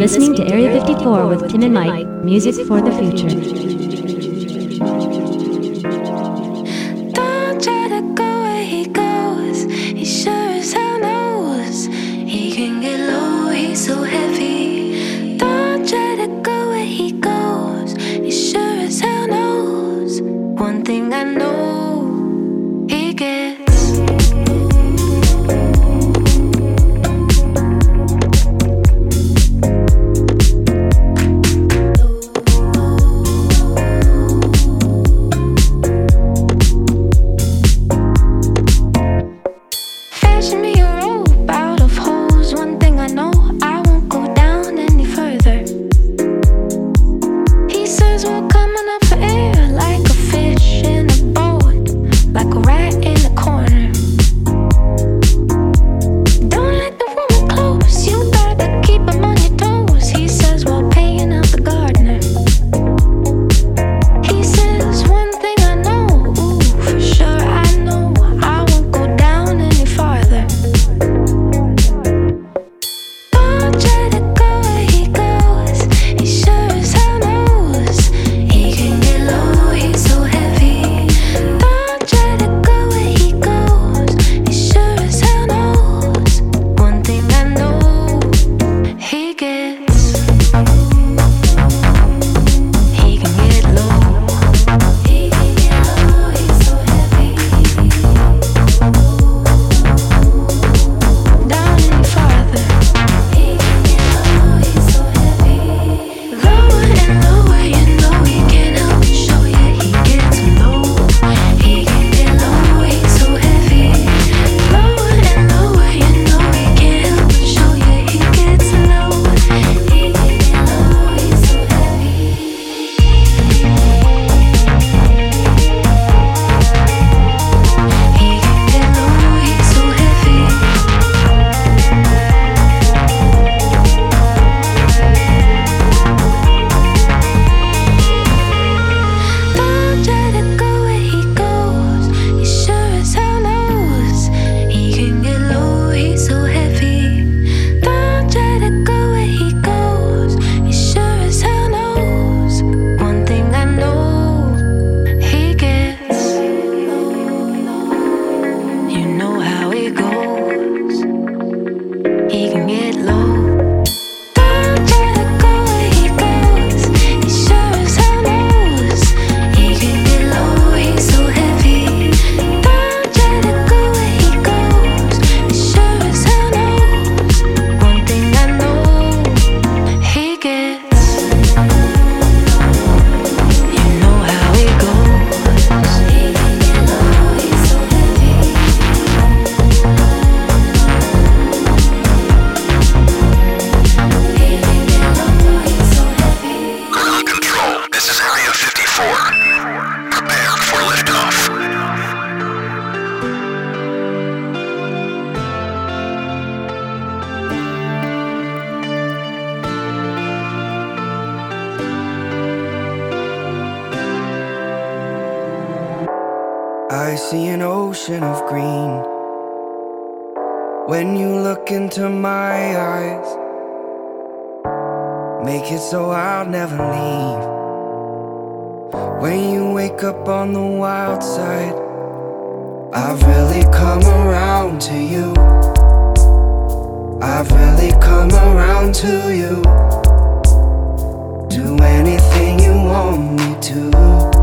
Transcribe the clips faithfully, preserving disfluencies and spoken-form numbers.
listening to Area fifty-four with Tim and Mike, music for the future. Don't try to go where he goes. He sure as hell knows he can get low. He's so heavy. Don't try to go where he goes. He sure as hell knows. One thing I know, he gets. I see an ocean of green when you look into my eyes. Make it so I'll never leave. When you wake up on the wild side, I've really come around to you. I've really come around to you. Do anything you want me to.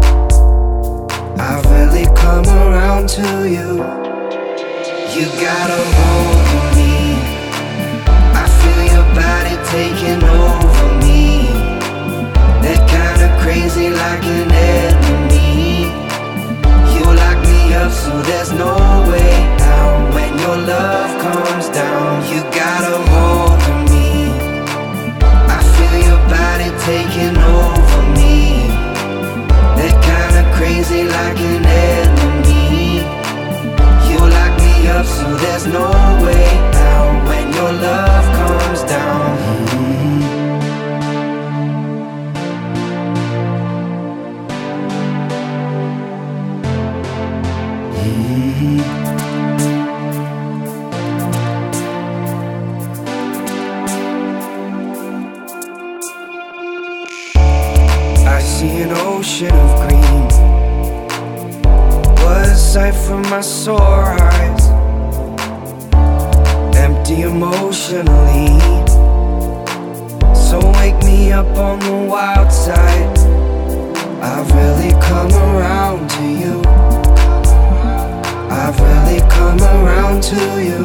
I've really come around to you. You got a hold of me. I feel your body taking over me. That kind of crazy like an enemy. You lock me up so there's no way out. When your love comes down, you got a hold of me. I feel your body taking over me. That kind of crazy like an enemy. You lock me up so there's no way out. When your love comes down. Mm-hmm. ocean of green. What a sight for my sore eyes, empty emotionally. So wake me up on the wild side. I've really come around to you. I've really come around to you.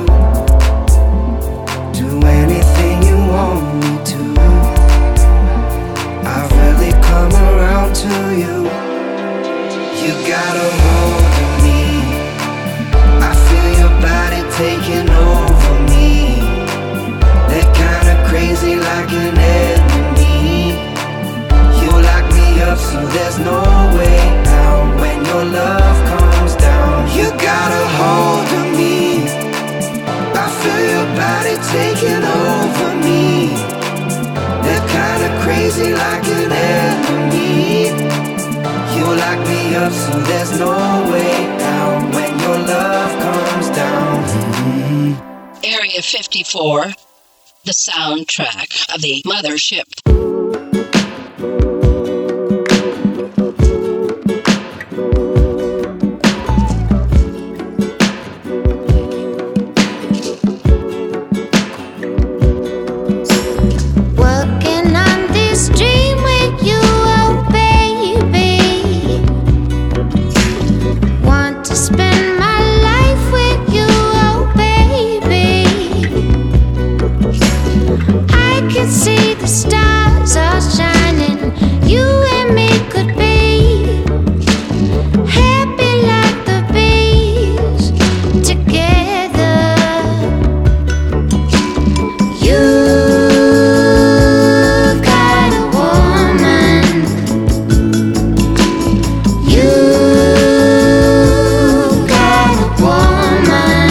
Do anything you want me to. I've really come around to you. You got a hold of me. I feel your body taking over me. They're kinda crazy like an enemy. You lock me up so there's no way out. When your love comes down, you got a hold of me. I feel your body taking over me. They're kinda crazy like an enemy. You lock me up so there's no way out. When your love comes down. Mm-hmm. Area fifty-four, the soundtrack of the mothership. See the stars are shining. You and me could be happy like the bees together. You've got a woman. You've got a woman.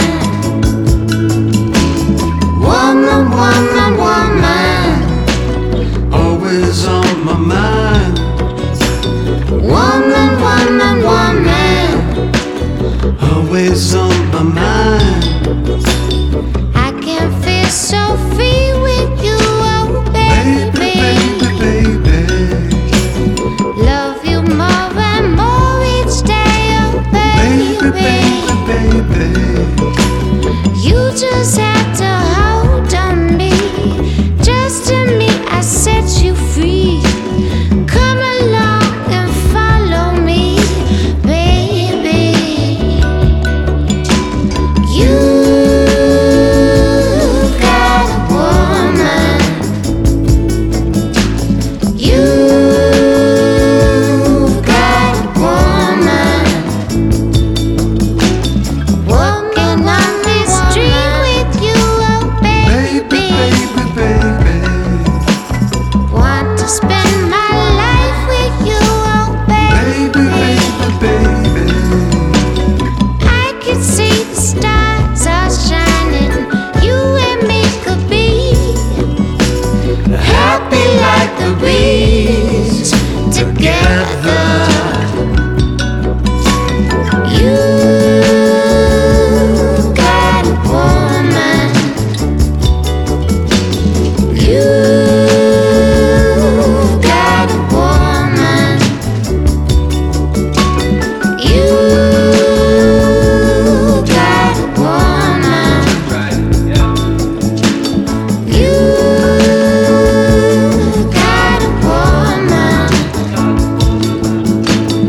Woman, woman, woman. Always on my mind. Woman, woman, woman. Always on my mind. I can feel so free with you, oh baby. Baby, baby, baby. Love you more and more each day, oh Baby, baby. baby, baby. You just have to hold on me. Just to me, I set you free. Come along and follow me, baby. You've got a woman. You've got a woman. Walking on this street with you, oh Baby, baby, baby. Want to spend my life with you, oh Baby, baby. baby, baby. I can see the stars are shining. You and me could be happy like the breeze together. You've got a woman. You've got a woman. You've got a woman. You've got a woman.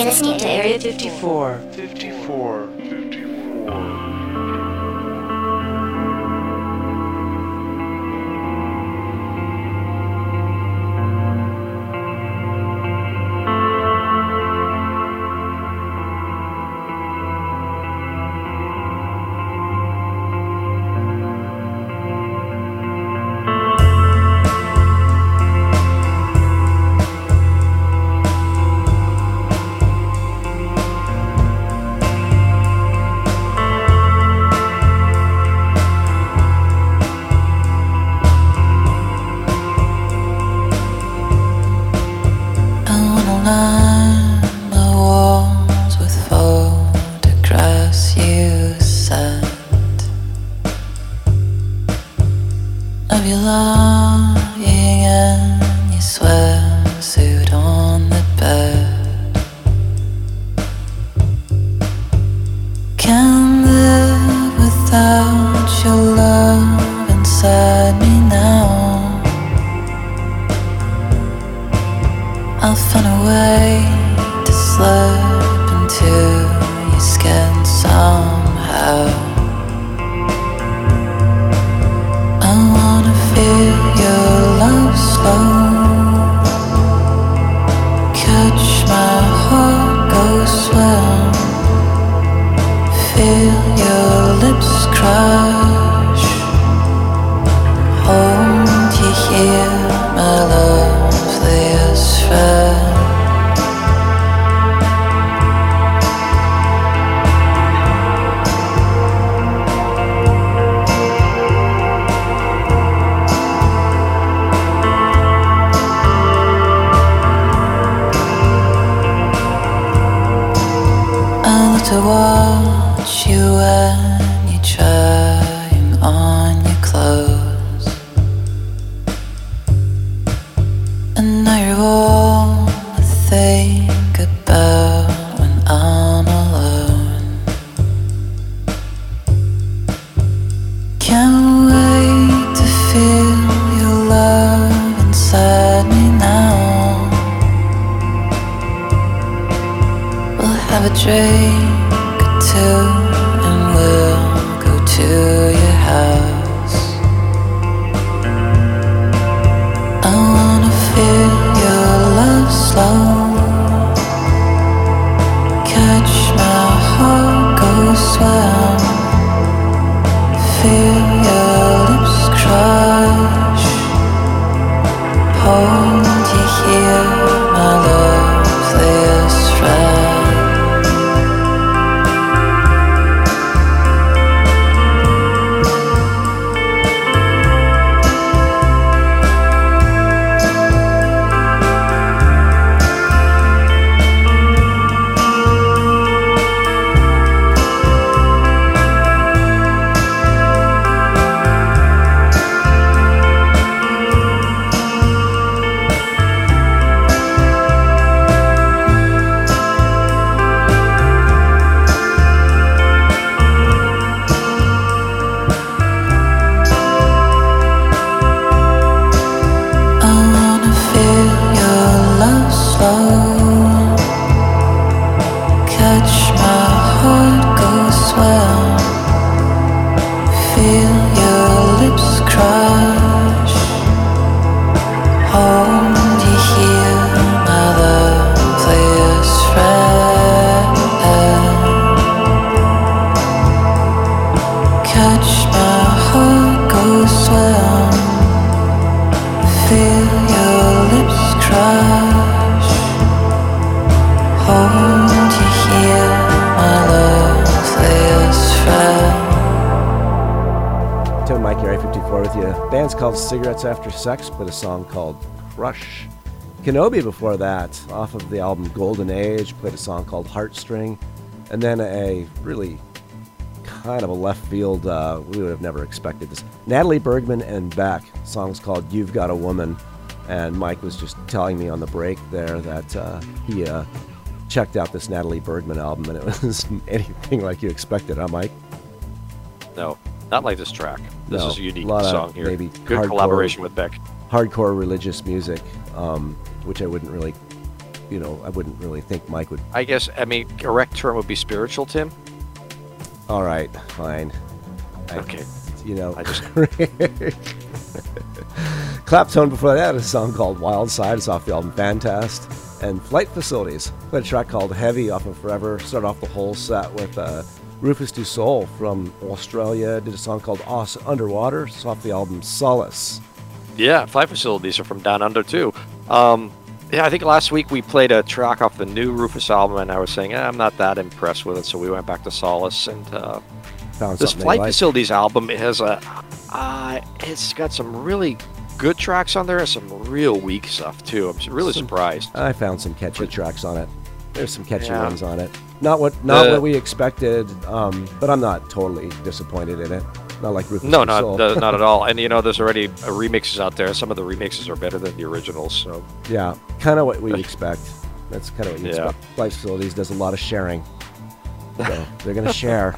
listening to Area fifty-four. fifty-four. Cigarettes After Sex put a song called Crush. Kenobi before that, off of the album Golden Age, played a song called Heartstring. And then a really kind of a left field, uh, we would have never expected this. Natalie Bergman and Beck, songs called You've Got a Woman. And Mike was just telling me on the break there that uh, he uh, checked out this Natalie Bergman album and it was anything like you expected, huh, Mike? No. Not like this track. This no, is a unique a lot song of here. Maybe Good hardcore, collaboration with Beck. Hardcore religious music, um, which I wouldn't really you know, I wouldn't really think Mike would. I guess, I mean, correct term would be spiritual, Tim. All right, fine. I, Okay. You know, I just- Claptone before that, a song called Wild Side. It's off the album Fantast. And Flight Facilities played a track called Heavy off of Forever. Started off the whole set with uh, Rufus Du Sol from Australia. Did a song called Us Underwater. It's off the album Solace. Yeah, Flight Facilities are from Down Under, too. Um, yeah, I think last week we played a track off the new Rufus album, and I was saying, eh, I'm not that impressed with it, so we went back to Solace. And uh, Found this something Flight they like. Facilities album, it has a, uh, it's got some really good tracks on there and some real weak stuff, too. I'm really Some- surprised. I found some catchy tracks on it. There's some catchy Yeah. ones on it. Not what not The- what we expected, um, but I'm not totally disappointed in it. Not like Rufus No, Du not Sol. uh, not at all. And you know, there's already uh, remixes out there. Some of the remixes are better than the originals. So Yeah, kind of what we expect. That's kind of what you Yeah. expect. Flight Facilities does a lot of sharing. So they're going to share.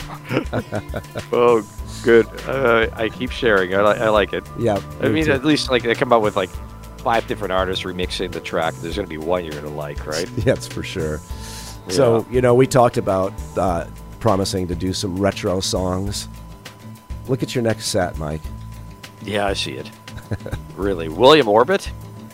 oh, good. Uh, I keep sharing. I, li- I like it. Yeah. I me mean, too. at least like they come out with like five different artists remixing the track. There's going to be one you're going to like, right? That's for sure. So, you know, we talked about uh, promising to do some retro songs. Look at your next set, Mike. Yeah, I see it. Really, William Orbit?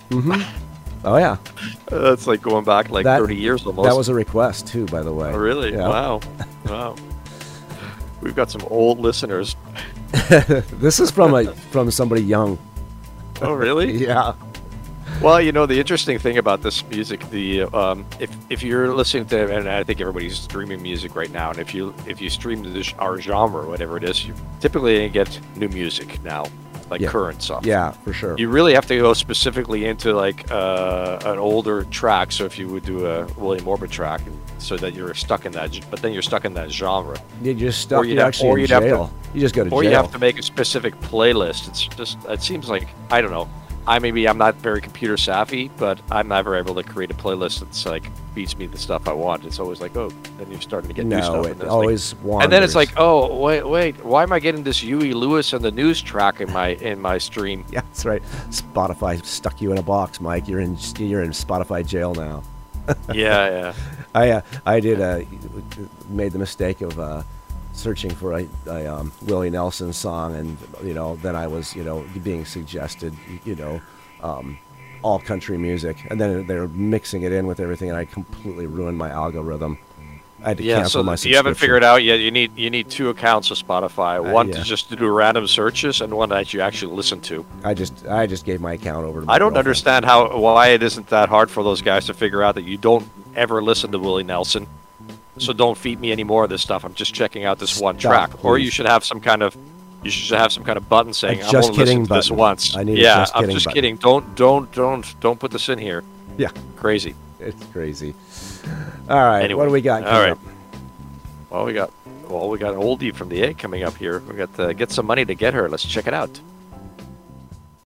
Oh, yeah. Uh, that's like going back like That- thirty years almost. That was a request, too, by the way. Oh, really? Yeah. Wow. Wow. We've got some old listeners. This is from a from somebody young. Oh, really? Yeah. Well, you know, the interesting thing about this music, the um, if if you're listening to, and I think everybody's streaming music right now, and if you if you stream this, our genre, or whatever it is, you typically get new music now, like Yeah. current stuff. Yeah, for sure. You really have to go specifically into like uh, an older track. So if you would do a William Orbit track, and so that you're stuck in that, g- but then you're stuck in that genre, You're just stuck. or you'd You're have- actually or in you'd have to- jail. You just go to or jail. you have to make a specific playlist. It's just it seems like I don't know. I maybe I'm not very computer savvy, but I'm never able to create a playlist that's like beats me the stuff I want. It's always like, oh, then you're starting to get new no, stuff. it and then it's always like, wanders. and then it's like, oh, wait, wait, why am I getting this Huey Lewis and the news track in my in my stream? Yeah, that's right. Spotify stuck you in a box, Mike. You're in you're in Spotify jail now. yeah, yeah. I uh, I did uh, made the mistake of uh, searching for a, a um, Willie Nelson song, and you know then I was you know being suggested you know um, all country music, and then they're mixing it in with everything, and I completely ruined my algorithm. I had to Yeah, cancel so my you subscription. haven't figured out yet. You need you need two accounts of Spotify. Uh, One yeah. to just do random searches, and one that you actually listen to. I just I just gave my account over to my I don't girlfriend. understand how why it isn't that hard for those guys to figure out that you don't ever listen to Willie Nelson. So don't feed me any more of this stuff. I'm just checking out this one Stop, track. Or please. you should have some kind of you should have some kind of button saying A I'm just only kidding listening to this button. once. I need a yeah, just I'm kidding just button. kidding. Don't don't don't don't put this in here. Yeah, Crazy. it's crazy. All right, Anyway, what do we got? all coming right. up? Well, we got well, we got an oldie from the egg coming up here. We got uh, Get Some Money to Get Her. Let's check it out.